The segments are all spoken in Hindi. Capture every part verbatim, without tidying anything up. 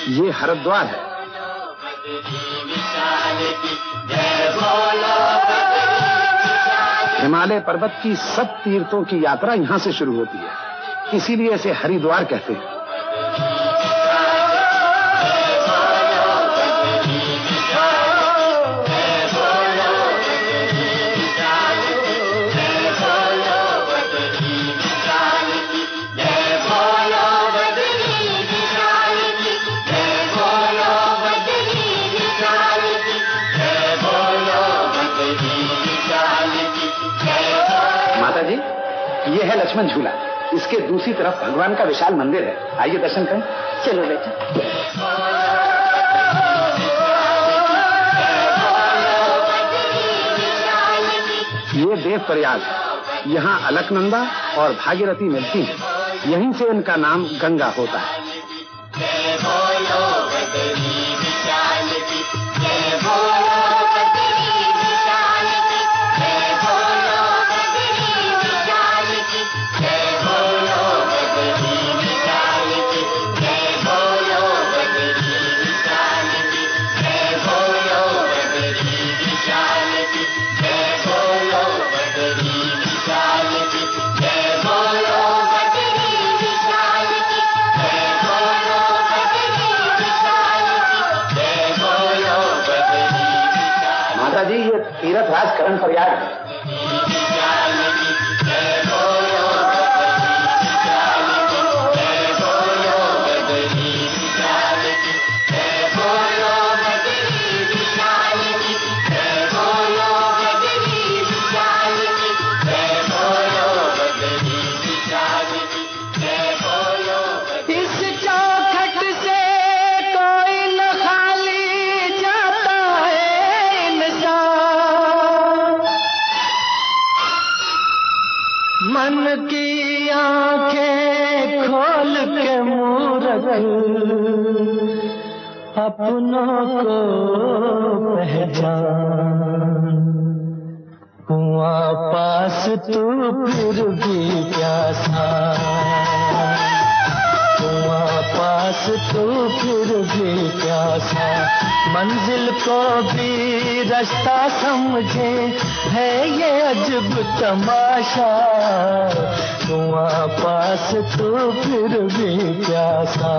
ये हरिद्वार है। हिमालय पर्वत की सब तीर्थों की यात्रा यहां से शुरू होती है, इसीलिए इसे हरिद्वार कहते हैं। ये है लक्ष्मण झूला, इसके दूसरी तरफ भगवान का विशाल मंदिर है। आइए दर्शन करें। चलो बेटा। ये देव प्रयाग है, यहाँ अलकनंदा और भागीरथी मिलती हैं, यहीं से इनका नाम गंगा होता है। जी ये तीर्थ राज करण प्रयाग है। मन की आंखें खोल के मूरत अपनों को पहचान, कुआं पास तू फिर भी प्यासा, कुआं पास तू फिर भी प्यासा, मंजिल को भी रास्ता समझे है ये अजब तमाशा, कुआं पास तू फिर भी प्यासा।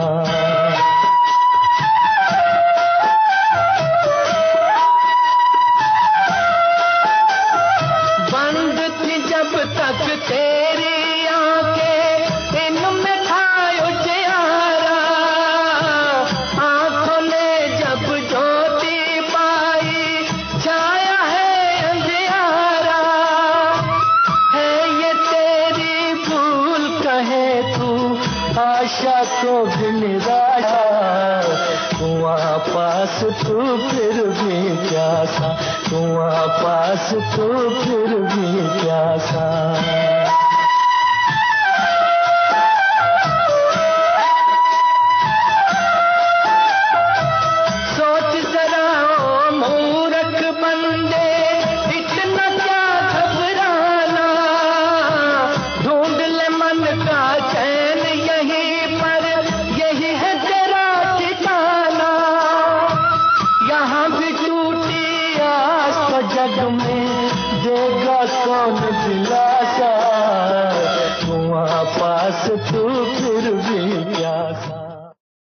बंद थी जब तक तेरी आंखें इनमें था उजियारा, आंखों ने जब ज्योति पाई छाया है अंधियारा, है ये तेरी भूल कहे तू आशा को भी निराशा, कुआं पास तू फिर भी प्यासा, कुआं पास तू फिर भी प्यासा। सोच जरा ओ मूर्ख बंदे, इतना क्या घबराना, ढूंढ ले मन का चैन यहीं पर, यही है तेरा ठिकाना, यहाँ भी टूटी आस तो जग में देगा कौन दिलासा, कुआं पास तू फिर भी प्यासा।